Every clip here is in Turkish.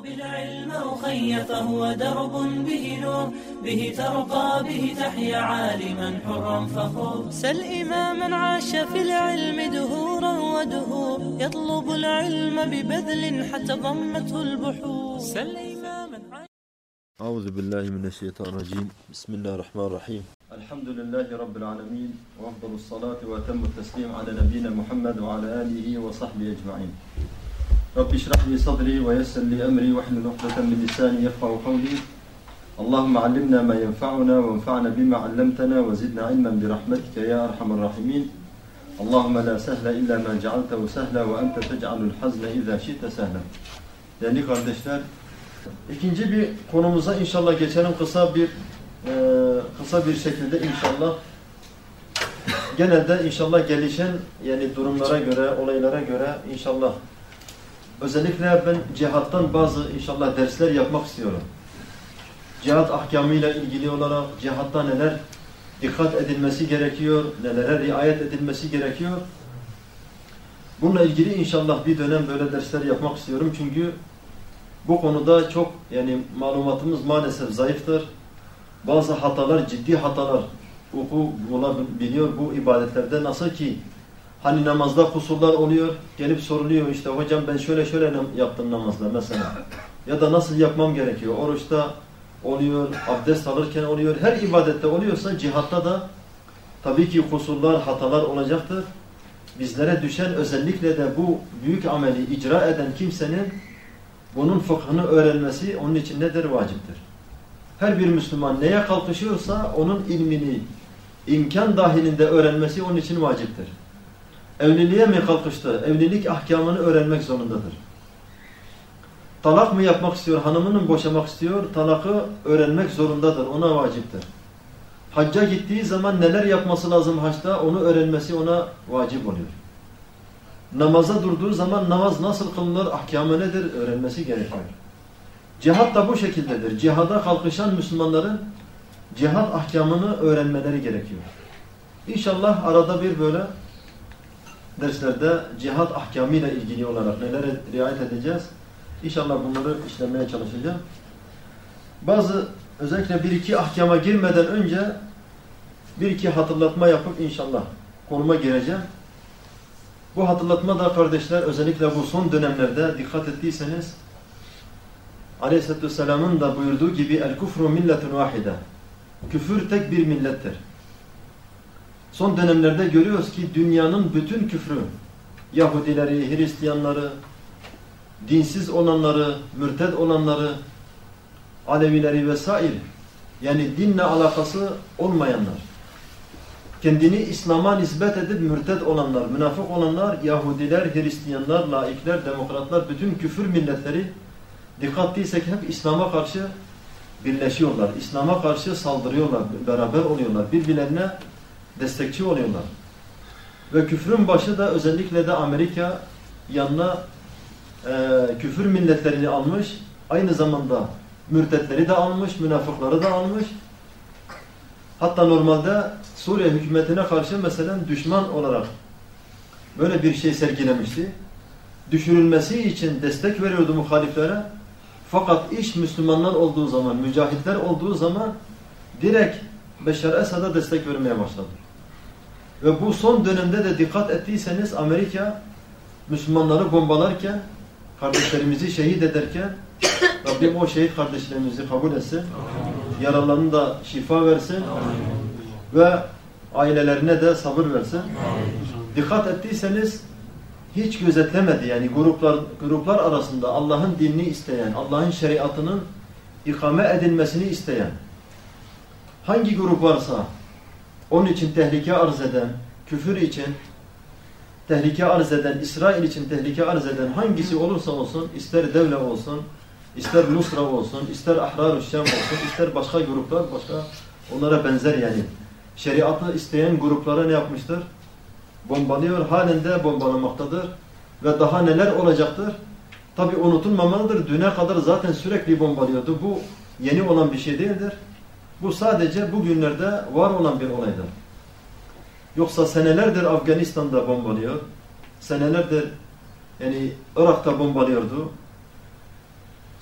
بالعلم أخي فهو درب به نور به ترقى به تحيا عالما حرا فخور سل إماما عاش في العلم دهورا ودهور يطلب العلم ببذل حتى ضمته البحور سل إماما أعوذ بالله من الشيطان الرجيم بسم الله الرحمن الرحيم الحمد لله رب العالمين وأفضل الصلاة وأتم التسليم على نبينا محمد وعلى آله وصحبه أجمعين رب اشرح لي صدري ويسر لي أمري واحلل عقدة من لساني يفقهوا قولي اللهم علمنا ما ينفعنا وانفعنا بما علمتنا وزدنا علما برحمتك يا أرحم الراحمين اللهم لا سهل إلا ما جعلته سهلا وأنت تجعل الحزن إذا شئت سهلا. Değerli kardeşler, ikinci bir konumuza inşallah geçelim kısa bir şekilde inşallah. Genelde inşallah gelişen yani durumlara göre, olaylara göre inşallah özellikle ben cihattan bazı inşallah dersler yapmak istiyorum. Cihat ahkamıyla ilgili olarak cihatta neler dikkat edilmesi gerekiyor, nelere riayet edilmesi gerekiyor. Bununla ilgili inşallah bir dönem böyle dersler yapmak istiyorum. Çünkü bu konuda çok yani malumatımız maalesef zayıftır. Bazı hatalar, ciddi hatalar olabiliyor bu ibadetlerde. Nasıl ki hani namazda kusurlar oluyor, gelip soruluyor işte hocam ben şöyle yaptım namazda mesela. Ya da nasıl yapmam gerekiyor? Oruçta oluyor, abdest alırken oluyor. Her ibadette oluyorsa cihatta da tabii ki kusurlar, hatalar olacaktır. Bizlere düşen özellikle de bu büyük ameli icra eden kimsenin bunun fıkhını öğrenmesi onun için nedir? Vaciptir. Her bir Müslüman neye kalkışıyorsa onun ilmini imkan dahilinde öğrenmesi onun için vaciptir. Evliliğe mi kalkıştı? Evlilik ahkamını öğrenmek zorundadır. Talak mı yapmak istiyor? Hanımını mı boşamak istiyor? Talakı öğrenmek zorundadır. Ona vaciptir. Hacca gittiği zaman neler yapması lazım haçta? Onu öğrenmesi ona vacip oluyor. Namaza durduğu zaman namaz nasıl kılınır? Ahkamı nedir? Öğrenmesi gerekiyor. Cihat da bu şekildedir. Cihada kalkışan Müslümanların cihat ahkamını öğrenmeleri gerekiyor. İnşallah arada bir böyle derslerde cihat ahkamıyla ilgili olarak nelere riayet edeceğiz? İnşallah bunları işlemeye çalışacağım. Bazı özellikle bir iki ahkama girmeden önce bir iki hatırlatma yapıp inşallah konuma gireceğim. Bu hatırlatma da kardeşler özellikle bu son dönemlerde dikkat ettiyseniz Aleyhisselatü Vesselam'ın da buyurduğu gibi el-kufru milletun vahide. Küfür tek bir millettir. Son dönemlerde görüyoruz ki dünyanın bütün küfrü, Yahudileri, Hristiyanları, dinsiz olanları, mürted olanları, Alevileri vesaire, yani dinle alakası olmayanlar, kendini İslam'a nispet edip mürted olanlar, münafık olanlar, Yahudiler, Hristiyanlar, laikler, demokratlar, bütün küfür milletleri dikkatliysek hep İslam'a karşı birleşiyorlar. İslam'a karşı saldırıyorlar, beraber oluyorlar, birbirlerine destekçi oluyorlar. Ve küfrün başı da özellikle de Amerika yanına küfür milletlerini almış, aynı zamanda mürtetleri de almış, münafıkları da almış. Hatta normalde Suriye hükümetine karşı mesela düşman olarak böyle bir şey sergilemişti. Düşürülmesi için destek veriyordu muhaliflere. Fakat iş Müslümanlar olduğu zaman, mücahitler olduğu zaman direkt Beşar Esad'a destek vermeye başladı. Ve bu son dönemde de dikkat ettiyseniz Amerika Müslümanları bombalarken, kardeşlerimizi şehit ederken Rabbim o şehit kardeşlerimizi kabul etsin. Yaralarını da şifa versin. Ve ailelerine de sabır versin. Dikkat ettiyseniz hiç gözetlemedi. Yani gruplar arasında Allah'ın dinini isteyen, Allah'ın şeriatının ikame edilmesini isteyen hangi grup varsa onun için tehlike arz eden, küfür için tehlike arz eden, İsrail için tehlike arz eden hangisi olursa olsun, ister devlet olsun, ister Nusra olsun, ister Ahrar-ı Şam olsun, ister başka gruplar, başka onlara benzer yani şeriatı isteyen gruplara ne yapmıştır? Bombalıyor, halen de bombalamaktadır. Ve daha neler olacaktır? Tabi unutulmamalıdır. Düne kadar zaten sürekli bombalıyordu. Bu yeni olan bir şey değildir. Bu sadece bugünlerde var olan bir olaydır. Yoksa senelerdir Afganistan'da bombalıyor. Senelerdir yani Irak'ta bombalıyordu.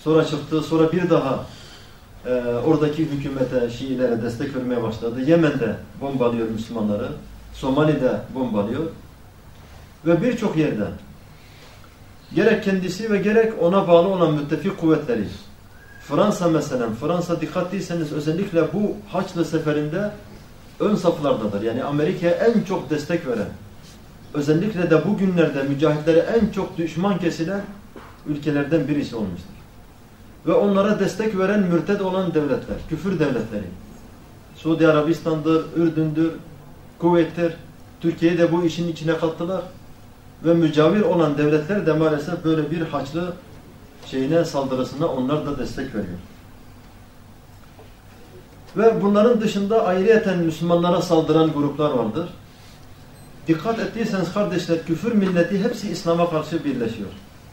Sonra çıktı, sonra bir daha oradaki hükümete, Şiilere destek vermeye başladı. Yemen'de bombalıyor Müslümanları, Somali'de bombalıyor ve birçok yerde gerek kendisi ve gerek ona bağlı olan müttefik kuvvetleri. Fransa mesela, Fransa dikkat değilseniz özellikle bu Haçlı seferinde ön saflardadır. Yani Amerika'ya en çok destek veren, özellikle de bugünlerde mücahitlere en çok düşman kesilen ülkelerden birisi olmuştur. Ve onlara destek veren mürted olan devletler, küfür devletleri. Suudi Arabistan'dır, Ürdün'dür, Kuveyt'tir. Türkiye'yi de bu işin içine kattılar. Ve mücavir olan devletler de maalesef böyle bir Haçlı saldırısına onlar da destek veriyor. Ve bunların dışında ayrıyeten Müslümanlara saldıran gruplar vardır. Dikkat ettiyseniz kardeşler, küfür milleti hepsi İslam'a karşı birleşiyor.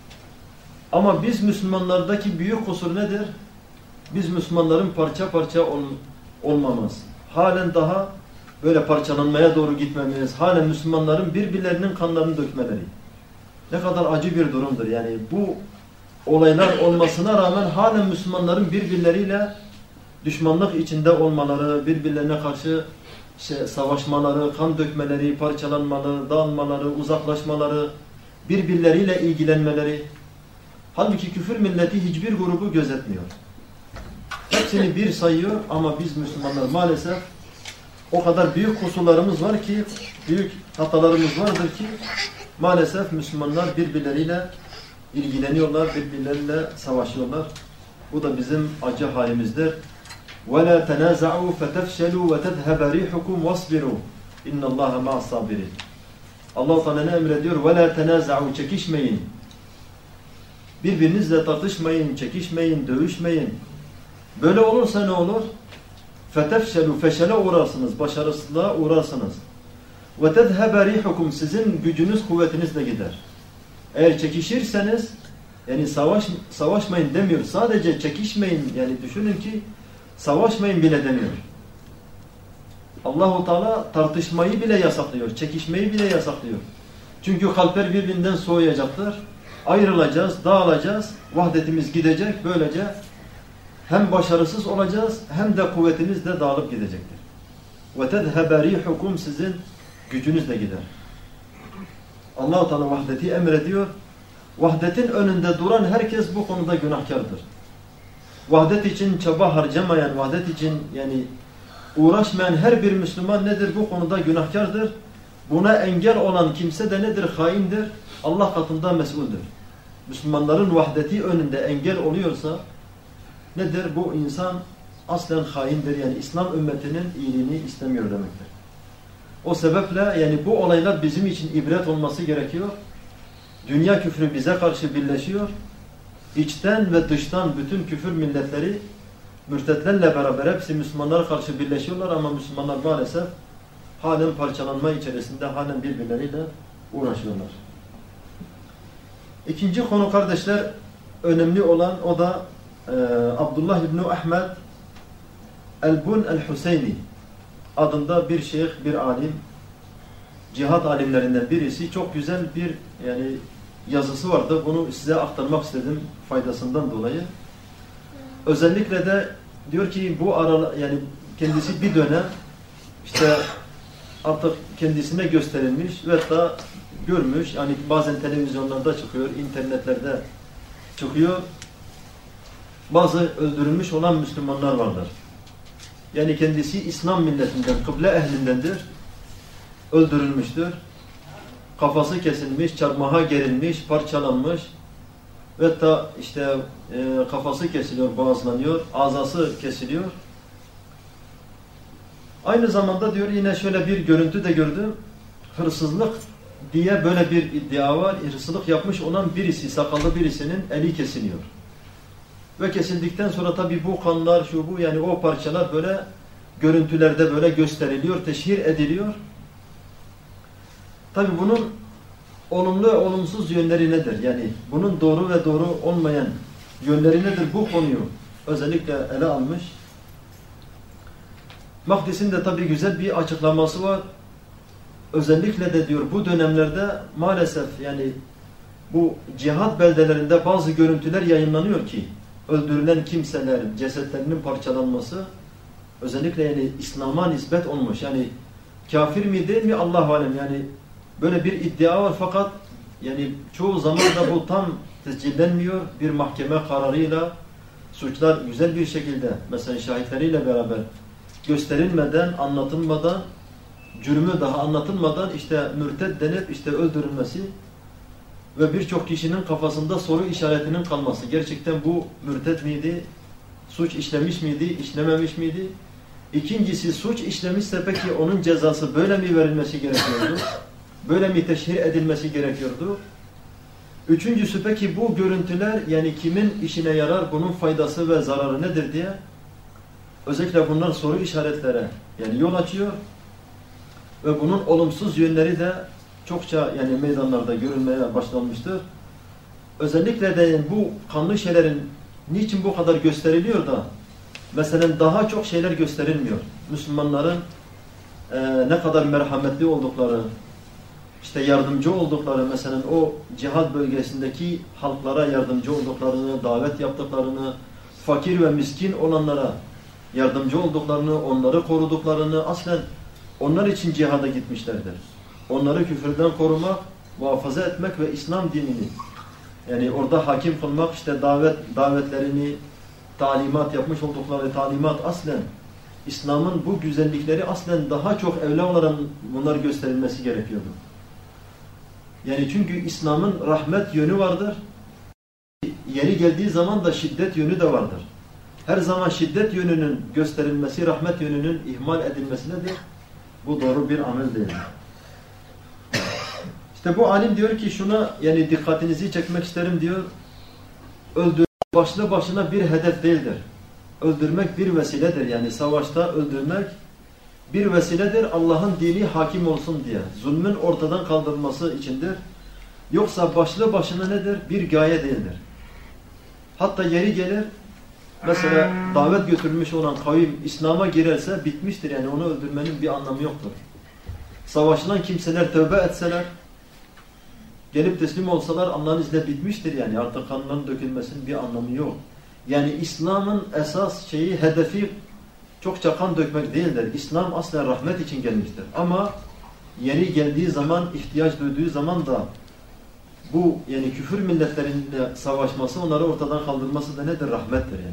Ama biz Müslümanlardaki büyük kusur nedir? Biz Müslümanların parça parça olmamız. Halen daha böyle parçalanmaya doğru gitmemiz. Halen Müslümanların birbirlerinin kanlarını dökmeleri. Ne kadar acı bir durumdur. Yani bu olaylar olmasına rağmen halen Müslümanların birbirleriyle düşmanlık içinde olmaları, birbirlerine karşı savaşmaları, kan dökmeleri, parçalanmaları, dağılmaları, uzaklaşmaları, birbirleriyle ilgilenmeleri. Halbuki küfür milleti hiçbir grubu gözetmiyor. Hepsini bir sayıyor ama biz Müslümanlar maalesef o kadar büyük kusurlarımız var ki, büyük hatalarımız vardır ki maalesef Müslümanlar birbirleriyle ilgileniyorlar, birbirleriyle savaşıyorlar. Bu da bizim acı halimizdir. وَلَا تَنَازَعُوا فَتَفْشَلُوا وَتَذْهَبَ رِيحُكُمْ وَاصْبِرُوا اِنَّ اللّٰهَ مَعَ الصَّابِرِينَ. Allah-u Teala ne emrediyor? وَلَا تَنَازَعُوا Çekişmeyin. Birbirinizle tartışmayın, çekişmeyin, dövüşmeyin. Böyle olursa ne olur? فَتَفْشَلُوا Feşele uğrarsınız, başarısızlığa uğrarsınız. وَتَذْهَبَ رِيحُكُمْ Sizin gücünüz, kuvvetiniz de gider. Eğer çekişirseniz, yani savaşmayın demiyor. Sadece çekişmeyin, yani düşünün ki savaşmayın bile demiyor. Allah-u Teala tartışmayı bile yasaklıyor, çekişmeyi bile yasaklıyor. Çünkü kalpler birbirinden soğuyacaktır. Ayrılacağız, dağılacağız, vahdetimiz gidecek. Böylece hem başarısız olacağız hem de kuvvetiniz de dağılıp gidecektir. وَتَذْهَبَ رِيحُكُمْ Sizin gücünüz de gider. Allah-u Teala vahdeti emrediyor. Vahdetin önünde duran herkes bu konuda günahkardır. Vahdet için çaba harcamayan, vahdet için yani uğraşmayan her bir Müslüman nedir? Bu konuda günahkardır. Buna engel olan kimse de nedir? Haindir. Allah katında mesuldür. Müslümanların vahdeti önünde engel oluyorsa nedir? Bu insan aslen haindir. Yani İslam ümmetinin iyiliğini istemiyor demektir. O sebeple yani bu olaylar bizim için ibret olması gerekiyor. Dünya küfrü bize karşı birleşiyor. İçten ve dıştan bütün küfür milletleri mürtetlerle beraber hepsi Müslümanlara karşı birleşiyorlar ama Müslümanlar maalesef halen parçalanma içerisinde halen birbirleriyle uğraşıyorlar. İkinci konu kardeşler önemli olan o da Abdullah İbni Ahmed El-Bun El-Huseyni adında bir şeyh, bir alim, cihat alimlerinden birisi. Çok güzel bir yani yazısı vardı. Bunu size aktarmak istedim faydasından dolayı. Özellikle de diyor ki bu yani kendisi bir dönem işte artık kendisine gösterilmiş ve da görmüş. Yani bazen televizyonlarda çıkıyor, internetlerde çıkıyor. Bazı öldürülmüş olan Müslümanlar vardır. Yani kendisi İslam milletinden, kıble ehlindendir. Öldürülmüştür. Kafası kesilmiş, çarmıha gerilmiş, parçalanmış. Ve da işte kafası kesiliyor, boğazlanıyor, azası kesiliyor. Aynı zamanda diyor yine şöyle bir görüntü de gördüm. Hırsızlık diye böyle bir iddia var. Hırsızlık yapmış olan birisi, sakallı birisinin eli kesiliyor. Ve kesildikten sonra tabi bu kanlar, şu bu yani o parçalar böyle görüntülerde böyle gösteriliyor, teşhir ediliyor. Tabi bunun olumlu ve olumsuz yönleri nedir? Yani bunun doğru ve doğru olmayan yönleri nedir? Bu konuyu özellikle ele almış. Makdis'in de tabi güzel bir açıklaması var. Özellikle de diyor bu dönemlerde maalesef yani bu cihat beldelerinde bazı görüntüler yayınlanıyor ki öldürülen kimselerin cesetlerinin parçalanması özellikle yani İslam'a nispet olmuş. Yani kafir mi değil mi Allah-u alem, yani böyle bir iddia var fakat yani çoğu zaman da bu tam tescillenmiyor. Bir mahkeme kararıyla suçlar güzel bir şekilde mesela şahitleriyle beraber gösterilmeden, anlatılmadan, cürmü daha anlatılmadan işte mürted denip işte öldürülmesi ve birçok kişinin kafasında soru işaretinin kalması. Gerçekten bu mürted miydi? Suç işlemiş miydi? İşlememiş miydi? İkincisi, suç işlemişse peki onun cezası böyle mi verilmesi gerekiyordu? Böyle mi teşhir edilmesi gerekiyordu? Üçüncüsü, peki bu görüntüler yani kimin işine yarar, bunun faydası ve zararı nedir diye özellikle bunlar soru işaretlere yani yol açıyor ve bunun olumsuz yönleri de çokça yani meydanlarda görülmeye başlanmıştır. Özellikle de yani bu kanlı şeylerin niçin bu kadar gösteriliyor da mesela daha çok şeyler gösterilmiyor. Müslümanların ne kadar merhametli oldukları, işte yardımcı oldukları, mesela o cihad bölgesindeki halklara yardımcı olduklarını, davet yaptıklarını, fakir ve miskin olanlara yardımcı olduklarını, onları koruduklarını, aslen onlar için cihada gitmişlerdir. Onları küfürden korumak, muhafaza etmek ve İslam dinini yani orada hakim kılmak, işte davetlerini, talimat yapmış oldukları talimat aslen İslam'ın bu güzellikleri aslen daha çok evla olarak bunlar gösterilmesi gerekiyordu. Yani çünkü İslam'ın rahmet yönü vardır. Yeri geldiği zaman da şiddet yönü de vardır. Her zaman şiddet yönünün gösterilmesi, rahmet yönünün ihmal edilmesi nedir? Bu doğru bir amel değildir. İşte bu alim diyor ki şuna yani dikkatinizi çekmek isterim diyor. Öldürmek başlı başına bir hedef değildir. Öldürmek bir vesiledir. Yani savaşta öldürmek bir vesiledir Allah'ın dini hakim olsun diye. Zulmün ortadan kaldırılması içindir. Yoksa başlı başına nedir? Bir gaye değildir. Hatta yeri gelir mesela davet götürülmüş olan kavim İslam'a girerse bitmiştir. Yani onu öldürmenin bir anlamı yoktur. Savaşılan kimseler tövbe etseler, gelip teslim olsalar Allah'ın izniyle bitmiştir yani. Artık kanların dökülmesinin bir anlamı yok. Yani İslam'ın esas şeyi, hedefi çokça kan dökmek değildir. İslam aslen rahmet için gelmiştir. Ama yeri geldiği zaman, ihtiyaç duyduğu zaman da bu yani küfür milletlerinde savaşması, onları ortadan kaldırması da nedir? Rahmettir yani.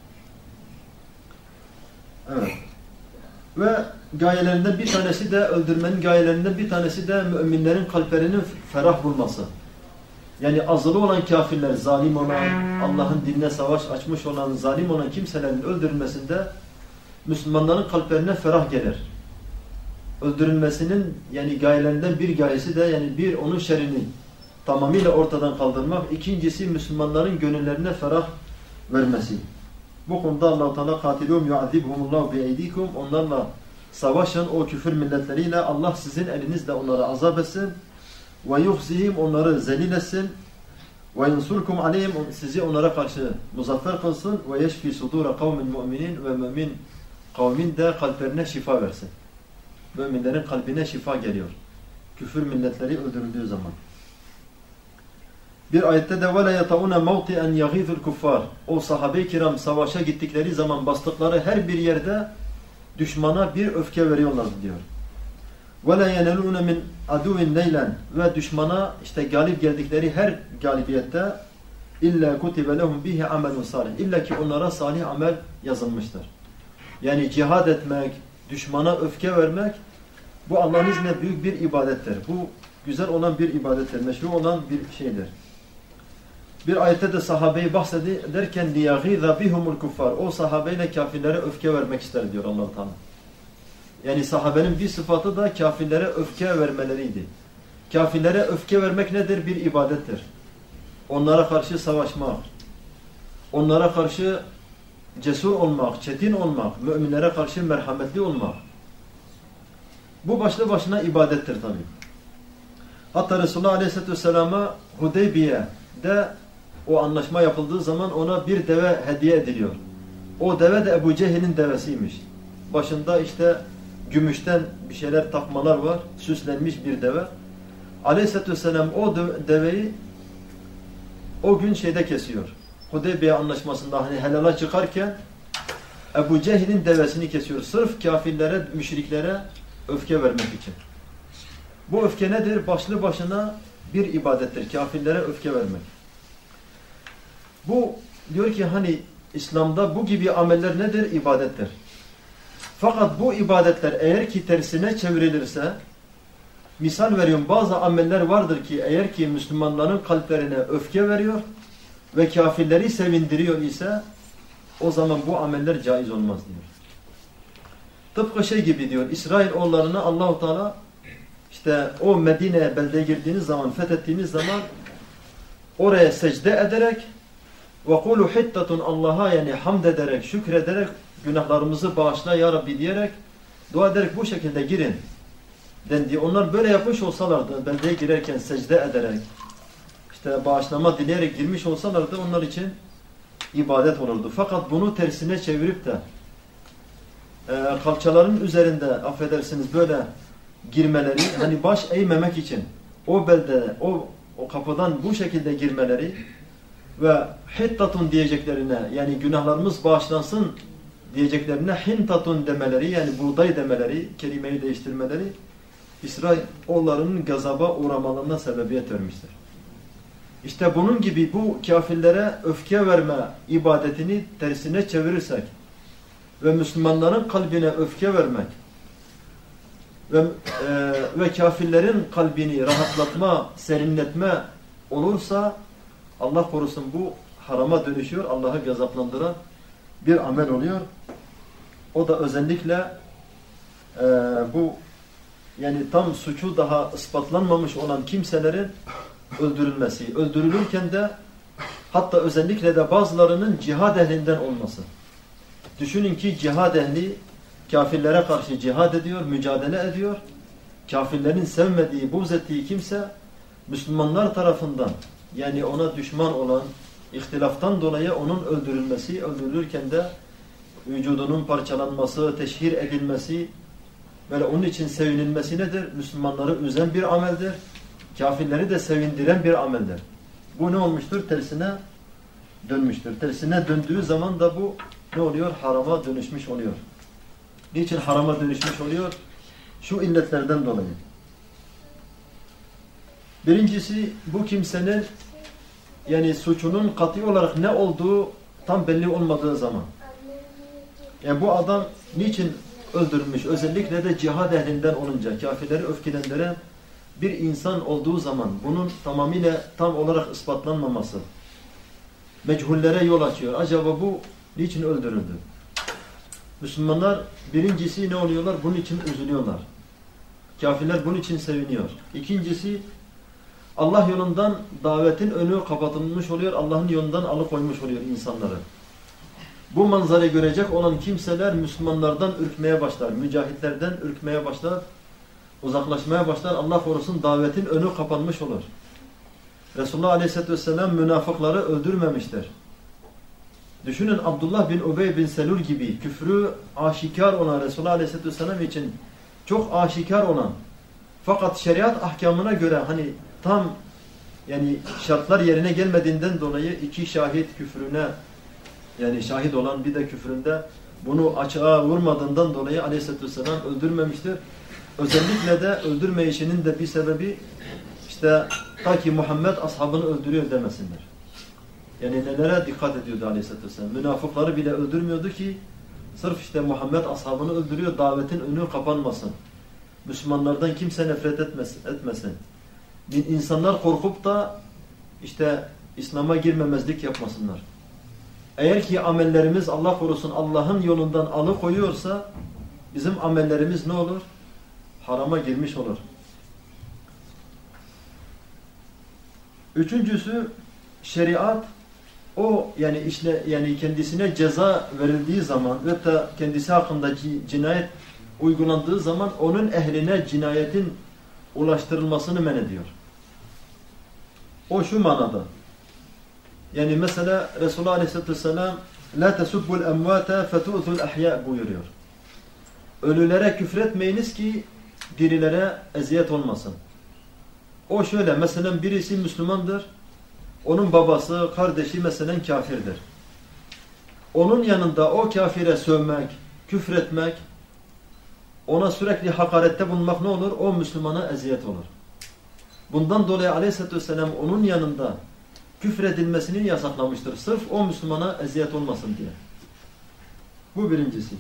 Evet. Ve gayelerinden bir tanesi de, öldürmenin gayelerinden bir tanesi de müminlerin kalplerinin ferah bulması. Yani azılı olan kafirler, zalim olan, Allah'ın dinine savaş açmış olan, zalim olan kimselerin öldürülmesinde Müslümanların kalplerine ferah gelir. Öldürülmesinin yani gayelerinden bir gayesi de yani bir onun şerrini tamamıyla ortadan kaldırmak. İkincisi Müslümanların gönüllerine ferah vermesi. Bu konuda Allah-u Teala katilûm yu'azibhumullahu bi'eydikum, onlarla savaşın o küfür milletleriyle, Allah sizin elinizle onları azap etsin. Ve yuhzihim, onları zelil etsin. Ve yansurkum aleyhim, sizi onlara karşı muzaffer kılsın. Ve yeşfi sudura kavmin mu'minin, ve mümin kavmin de kalplerine şifa versin. Müminlerin kalbine şifa geliyor. Küfür milletleri öldürüldüğü zaman. Bir ayette de وَلَا يَطَعُونَ مَوْطِئًا يَغِيثُ الْكُفَّارِ, o sahabe-i kiram savaşa gittikleri zaman bastıkları her bir yerde düşmana bir öfke veriyorlar diyor. وَلَا يَنَلُونَ مِنْ عَدُوٍ لَيْلًا, ve düşmana işte galip geldikleri her galibiyette اِلَّا كُتِبَ لَهُمْ بِهِ عَمَلٌ صَالِحٍ, İlla ki onlara salih amel yazılmıştır. Yani cihad etmek, düşmana öfke vermek, bu Allah'ın izniyle büyük bir ibadettir. Bu güzel olan bir ibadettir, meşru olan bir şeydir. Bir ayette de sahabeyi bahsederken لِيَغِيظَ بِهُمُ الْكُفَّارِ, o sahabeyle kafirlere öfke vermek ister diyor Allah-u Teala. Yani sahabenin bir sıfatı da kafirlere öfke vermeleriydi. Kafirlere öfke vermek nedir? Bir ibadettir. Onlara karşı savaşmak, onlara karşı cesur olmak, çetin olmak, müminlere karşı merhametli olmak. Bu başlı başına ibadettir tabi. Hatta Resulullah Aleyhisselatü Vesselam'a Hudeybiye'de o anlaşma yapıldığı zaman ona bir deve hediye ediliyor. O deve de Ebu Cehil'in devesiymiş. Başında işte gümüşten bir şeyler takmalar var. Süslenmiş bir deve. Aleyhisselatü Vesselam o deveyi o gün şeyde kesiyor. Hudeybiye anlaşmasında hani helala çıkarken Ebu Cehil'in devesini kesiyor. Sırf kafirlere, müşriklere öfke vermek için. Bu öfke nedir? Başlı başına bir ibadettir. Kafirlere öfke vermek. Bu diyor ki hani İslam'da bu gibi ameller nedir? İbadettir. Fakat bu ibadetler eğer ki tersine çevrilirse, misal veriyorum, bazı ameller vardır ki eğer ki Müslümanların kalplerine öfke veriyor ve kafirleri sevindiriyor ise o zaman bu ameller caiz olmaz diyor. Tıpkı şey gibi diyor, İsrailoğullarına Allah-u Teala işte o Medine'ye, beldeye girdiğiniz zaman, fethettiğiniz zaman oraya secde ederek وَقُولُ حِتَّةٌ Allah'a yani hamd ederek, şükrederek, günahlarımızı bağışla ya Rabbi diyerek, dua ederek bu şekilde girin dendi. Onlar böyle yapmış olsalardı, beldeye girerken secde ederek, işte bağışlama dileyerek girmiş olsalardı onlar için ibadet olurdu. Fakat bunu tersine çevirip de kalçaların üzerinde affedersiniz böyle girmeleri, hani baş eğmemek için o belde, o kapıdan bu şekilde girmeleri ve hittatun diyeceklerine, yani günahlarımız bağışlansın diyeceklerine hintatun demeleri, yani buğday demeleri, kelimeyi değiştirmeleri İsrailoğullarının gazaba uğramalarına sebebiyet vermiştir. İşte bunun gibi bu kafirlere öfke verme ibadetini tersine çevirirsek ve Müslümanların kalbine öfke vermek ve kafirlerin kalbini rahatlatma, serinletme olursa Allah korusun bu harama dönüşüyor, Allah'ı gazaplandıran bir amel oluyor. O da özellikle bu yani tam suçu daha ispatlanmamış olan kimselerin öldürülmesi. Öldürülürken de hatta özellikle de bazılarının cihad ehlinden olması. Düşünün ki cihad ehli kafirlere karşı cihad ediyor, mücadele ediyor. Kafirlerin sevmediği, buğz ettiği kimse Müslümanlar tarafından yani ona düşman olan ihtilaftan dolayı onun öldürülmesi, öldürülürken de vücudunun parçalanması, teşhir edilmesi, böyle onun için sevinilmesi nedir? Müslümanları üzen bir ameldir. Kafirleri de sevindiren bir ameldir. Bu ne olmuştur? Tersine dönmüştür. Tersine döndüğü zaman da bu ne oluyor? Harama dönüşmüş oluyor. Niçin harama dönüşmüş oluyor? Şu illetlerden dolayı. Birincisi bu kimsenin yani suçunun kat'i olarak ne olduğu tam belli olmadığı zaman. Yani bu adam niçin öldürülmüş? Özellikle de cihad ehlinden olunca, kafirleri öfkelendiren bir insan olduğu zaman bunun tamamıyla tam olarak ispatlanmaması meçhullere yol açıyor. Acaba bu niçin öldürüldü? Müslümanlar birincisi ne oluyorlar? Bunun için üzülüyorlar. Kafirler bunun için seviniyor. İkincisi Allah yolundan davetin önü kapatılmış oluyor. Allah'ın yolundan alıkoymuş oluyor insanları. Bu manzarayı görecek olan kimseler Müslümanlardan ürkmeye başlar. Mücahitlerden ürkmeye başlar. Uzaklaşmaya başlar. Allah korusun davetin önü kapanmış olur. Resulullah Aleyhisselatü Vesselam münafıkları öldürmemiştir. Düşünün Abdullah bin Ubey bin Selul gibi küfrü aşikar olan Resulullah Aleyhisselatü Vesselam için çok aşikar olan fakat şeriat ahkamına göre hani tam yani şartlar yerine gelmediğinden dolayı iki şahit küfrüne yani şahit olan bir de küfründe bunu açığa vurmadığından dolayı Aleyhisselatü Vesselam öldürmemiştir. Özellikle de öldürmeyişinin de bir sebebi işte ta ki Muhammed ashabını öldürüyor demesinler. Yani nelere dikkat ediyordu Aleyhisselatü Vesselam. Münafıkları bile öldürmüyordu ki sırf işte Muhammed ashabını öldürüyor, davetin önü kapanmasın. Müslümanlardan kimse nefret etmesin. İnsanlar korkup da işte İslam'a girmemezlik yapmasınlar. Eğer ki amellerimiz Allah korusun Allah'ın yolundan alıkoyuyorsa bizim amellerimiz ne olur? Harama girmiş olur. Üçüncüsü şeriat o yani kendisine ceza verildiği zaman ve da kendisi hakkında cinayet uygulandığı zaman onun ehline cinayetin ulaştırılmasını men ediyor. O şu manada. Yani mesela Resulullah Aleyhisselatü Vesselam la tesubbul emvate fetu'zul ahya buyuruyor. Ölülere küfretmeyiniz ki dirilere eziyet olmasın. O şöyle mesela birisi Müslümandır Onun babası, kardeşi mesela kafirdir. Onun yanında o kafire sövmek, küfretmek, ona sürekli hakarette bulunmak ne olur? O Müslümana eziyet olur. Bundan dolayı Aleyhisselatü Vesselam onun yanında küfredilmesini yasaklamıştır. Sırf o Müslümana eziyet olmasın diye. Bu birincisi.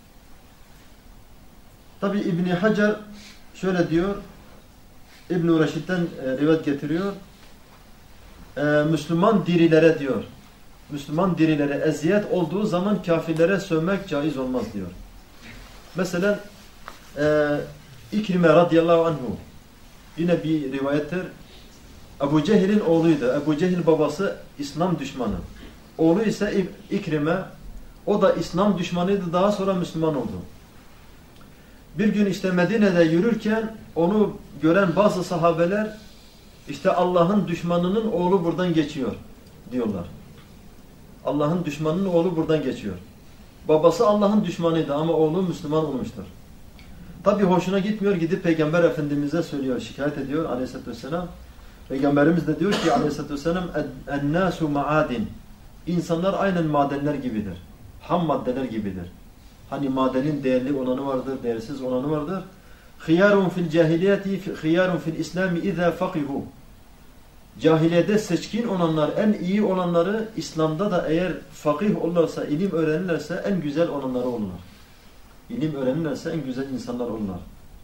Tabi İbn-i Hacer şöyle diyor, İbn-i Reşid'den rivayet getiriyor. Müslüman dirilere diyor, Müslüman dirilere eziyet olduğu zaman kafirlere sövmek caiz olmaz diyor. Mesela İkrime radıyallahu anhu, yine bir rivayettir. Ebu Cehil'in oğluydu. Ebu Cehil babası İslam düşmanı. Oğlu ise İkrime, o da İslam düşmanıydı, daha sonra Müslüman oldu. Bir gün işte Medine'de yürürken onu gören bazı sahabeler, işte Allah'ın düşmanının oğlu buradan geçiyor diyorlar. Allah'ın düşmanının oğlu buradan geçiyor. Babası Allah'ın düşmanıydı ama oğlu Müslüman olmuştur. Tabi hoşuna gitmiyor, gidip Peygamber Efendimiz'e söylüyor, şikayet ediyor Aleyhisselatü Vesselam. Peygamberimiz de diyor ki Aleyhisselatü Vesselam, اَنَّاسُ مَعَادٍ İnsanlar aynen madenler gibidir. Ham maddeler gibidir. Hani madenin değerli olanı vardır, değersiz olanı vardır. خِيَارٌ فِي الْجَاهِلِيَةِ خِيَارٌ فِي الْإِسْلَامِ اِذَا فَقِهُ Cahiliyede seçkin olanlar, en iyi olanları İslam'da da eğer fakih olursa, ilim öğrenirlerse en güzel olanları olurlar. İlim öğrenirlerse en güzel insanlar olurlar.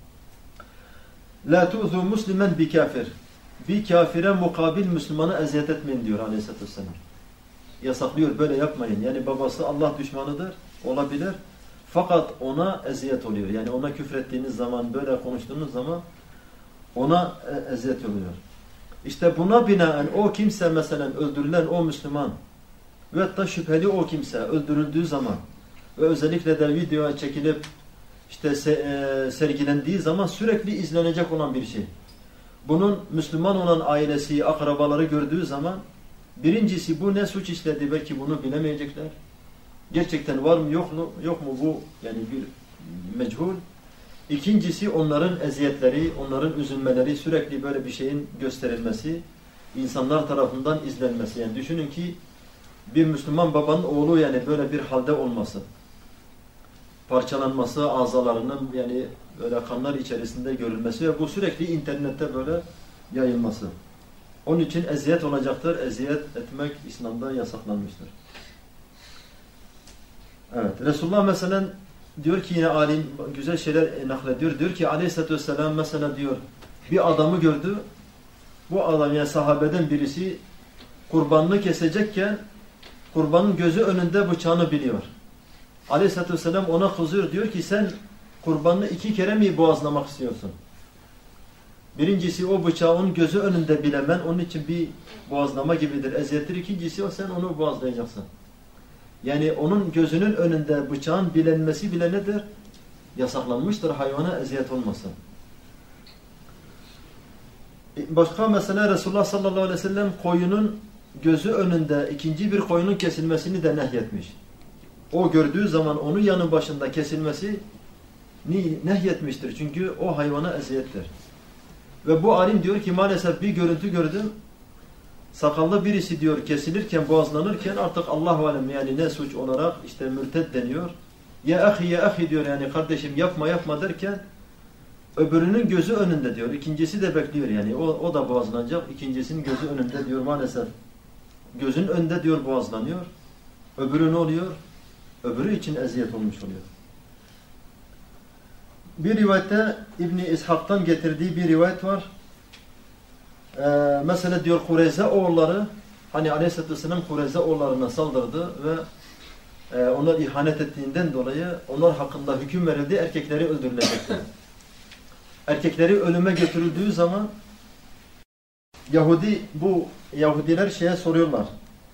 لَا تُؤْذُوا مُسْلِمًا بِكَافِرٍ Bir kafire mukabil Müslümana eziyet etmeyin diyor Aleyhisselatü Vesselam. Yasaklıyor, böyle yapmayın. Yani babası Allah düşmanıdır, olabilir. Fakat ona eziyet oluyor. Yani ona küfrettiğiniz zaman, böyle konuştuğunuz zaman ona eziyet oluyor. İşte buna binaen o kimse mesela öldürülen o Müslüman ve hatta şüpheli o kimse öldürüldüğü zaman ve özellikle de videoya çekilip işte sergilendiği zaman sürekli izlenecek olan bir şey. Bunun Müslüman olan ailesi, akrabaları gördüğü zaman birincisi bu ne suç işledi belki bunu bilemeyecekler. Gerçekten var mı yok mu bu yani bir mechul. İkincisi onların eziyetleri, onların üzülmeleri, sürekli böyle bir şeyin gösterilmesi, insanlar tarafından izlenmesi. Yani düşünün ki bir Müslüman babanın oğlu yani böyle bir halde olması, parçalanması, azalarının yani böyle kanlar içerisinde görülmesi ve bu sürekli internette böyle yayılması. Onun için eziyet olacaktır. Eziyet etmek İslam'da yasaklanmıştır. Evet. Resulullah mesela diyor ki yine alim güzel şeyler naklediyor. Diyor ki Aleyhisselatü Vesselam mesela diyor bir adamı gördü. Bu adam yani sahabeden birisi kurbanını kesecekken kurbanın gözü önünde bıçağını biliyor. Aleyhisselatü Vesselam ona kızıyor. Diyor ki sen kurbanını 2 kere mi boğazlamak istiyorsun? Birincisi o bıçağı onun gözü önünde bilemen onun için bir boğazlama gibidir, eziyettir. İkincisi o sen onu boğazlayacaksın. Yani onun gözünün önünde bıçağın bilenmesi bile nedir? Yasaklanmıştır hayvana eziyet olmasın. Başka mesela Resulullah sallallahu aleyhi ve sellem koyunun gözü önünde ikinci bir koyunun kesilmesini de nehyetmiş. O gördüğü zaman onun yanı başında kesilmesi nehyetmiştir. Çünkü o hayvana eziyettir. Ve bu alim diyor ki maalesef bir görüntü gördüm. Sakallı birisi diyor kesilirken, boğazlanırken artık Allahu alem yani ne suç olarak işte mürted deniyor. Ya ahi diyor yani kardeşim yapma derken öbürünün gözü önünde diyor. İkincisi de bekliyor yani o da boğazlanacak. İkincisinin gözü önünde diyor maalesef. Gözün önünde diyor boğazlanıyor. Öbürü ne oluyor? Öbürü için eziyet olmuş oluyor. Bir rivayette İbn-i İshak'tan getirdiği bir rivayet var. Mesela diyor Kureyze oğulları hani Aleyhisselatü Vesselam Kureyze oğullarına saldırdı ve onlar ihanet ettiğinden dolayı onlar hakkında hüküm verildi, erkekleri öldürülecekti. Erkekleri ölüme götürüldüğü zaman Yahudiler şeye soruyorlar.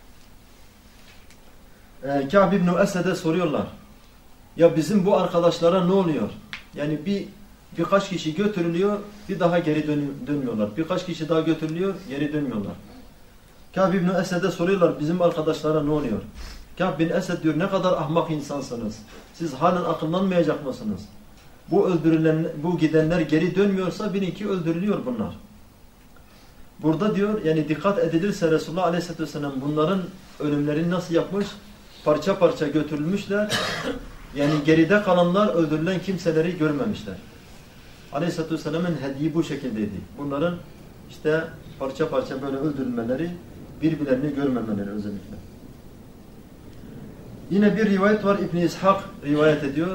Kâb ibn Esed'e soruyorlar. Ya bizim bu arkadaşlara ne oluyor? Yani birkaç kişi götürülüyor, bir daha geri dönmüyorlar. Birkaç kişi daha götürülüyor, geri dönmüyorlar. Kâb ibn Esed'e soruyorlar, bizim arkadaşlara ne oluyor? Kâb bin Esed diyor, ne kadar ahmak insansınız. Siz halen akıllanmayacak mısınız? Bu gidenler geri dönmüyorsa bilin ki öldürülüyor bunlar. Burada diyor yani dikkat edilirse Resulullah Aleyhisselatü Vesselam bunların ölümlerini nasıl yapmış? Parça parça götürülmüşler. Yani geride kalanlar öldürülen kimseleri görmemişler. Aleyhisselatü Vesselam'ın hediyi bu şekildeydi. Bunların işte parça parça böyle öldürülmeleri, birbirlerini görmemeleri özellikle. Yine bir rivayet var. İbn-i İshak rivayet ediyor.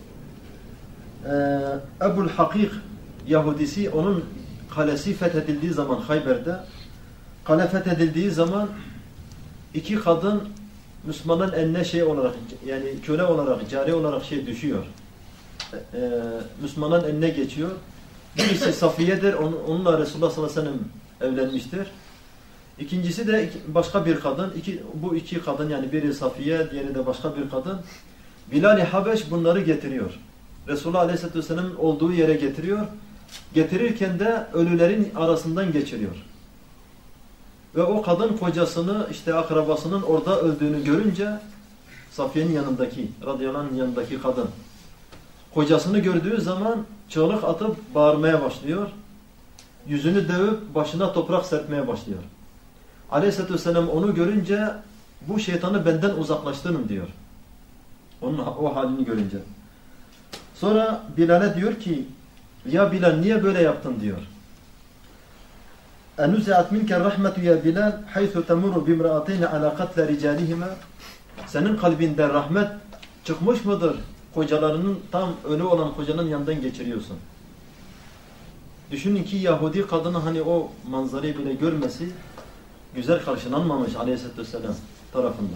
Ebul Hakik Yahudisi, onun kalesi fethedildiği zaman Hayber'de, kale fethedildiği zaman iki kadın Müslümanın eline şey olarak, yani köle olarak, cari olarak şey düşüyor. Müslümanın eline geçiyor. Birisi Safiye'dir, onunla Resulullah sallallahu aleyhi ve sellem evlenmiştir. İkincisi de başka bir kadın. Bu iki kadın, yani biri Safiye, diğeri de başka bir kadın. Bilal-i Habeş bunları getiriyor. Resulullah aleyhisselatü vesselam'ın olduğu yere getiriyor. Getirirken de ölülerin arasından geçiriyor. Ve o kadın kocasını, işte akrabasının orada öldüğünü görünce, Safiye'nin yanındaki, radıyallahu anh'ın yanındaki kadın, kocasını gördüğü zaman çığlık atıp bağırmaya başlıyor. Yüzünü dövüp başına toprak serpmeye başlıyor. Aleyhisselatü vesselam onu görünce bu şeytanı benden uzaklaştırın diyor. Onun o halini görünce. Sonra Bilal'e diyor ki, ya Bilal niye böyle yaptın diyor. Enuzi'at minke rahmetu ya Bilal haythu temuru bimraateyni ala katle ricalihima. Senin kalbinde rahmet çıkmış mıdır? Kocalarının tam ölü olan kocanın yanından geçiriyorsun. Düşünün ki Yahudi kadını hani o manzarayı bile görmesi güzel karşılanmamış Aleyhisselatü Vesselam tarafından.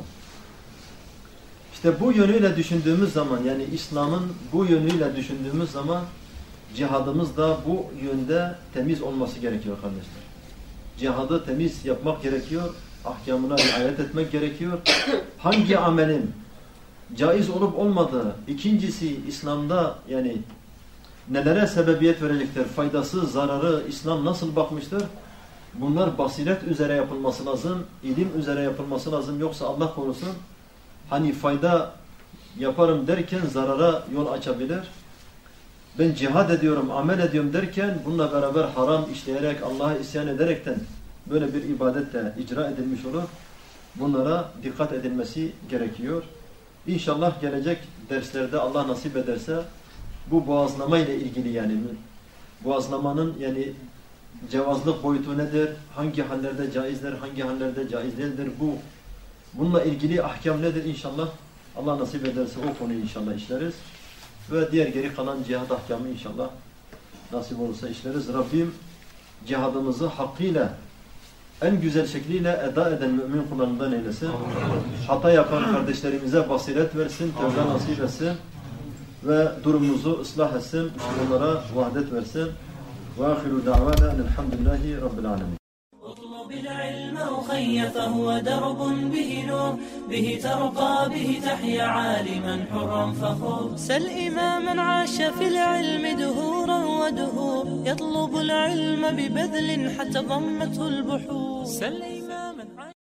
İşte bu yönüyle düşündüğümüz zaman, yani İslam'ın bu yönüyle düşündüğümüz zaman cihadımız da bu yönde temiz olması gerekiyor kardeşler. Cihadı temiz yapmak gerekiyor, ahkamına riayet etmek gerekiyor. Hangi amelin caiz olup olmadığı, ikincisi İslam'da yani nelere sebebiyet verecektir, faydası, zararı İslam nasıl bakmıştır? Bunlar basiret üzere yapılması lazım, ilim üzere yapılması lazım. Yoksa Allah korusun hani fayda yaparım derken zarara yol açabilir. Ben cihad ediyorum, amel ediyorum derken bununla beraber haram işleyerek, Allah'a isyan ederekten böyle bir ibadetle icra edilmiş olur. Bunlara dikkat edilmesi gerekiyor. İnşallah gelecek derslerde Allah nasip ederse bu boğazlama ile ilgili, yani boğazlamanın yani cevazlık boyutu nedir? Hangi hallerde caizdir, hangi hallerde caiz değildir? Bununla ilgili ahkam nedir inşallah? Allah nasip ederse o konuyu inşallah işleriz. Ve diğer geri kalan cihad ahkamı inşallah nasip olursa işleriz. Rabbim cihadımızı hakkıyla, en güzel şekliyle eda eden mümin kullarından eylesin. Hata yapan kardeşlerimize basiret versin, tevbe nasip etsin ve durumumuzu ıslah etsin, Müslümanlara vahdet versin. Ve ahiru da'vana elhamdülillahi rabbil alemin. اطلب العلم أخي فهو درب به نور به ترقى به تحيا عالما حرا فخور سل إماما عاش في العلم دهورا ودهور يطلب العلم ببذل حتى ضمته البحور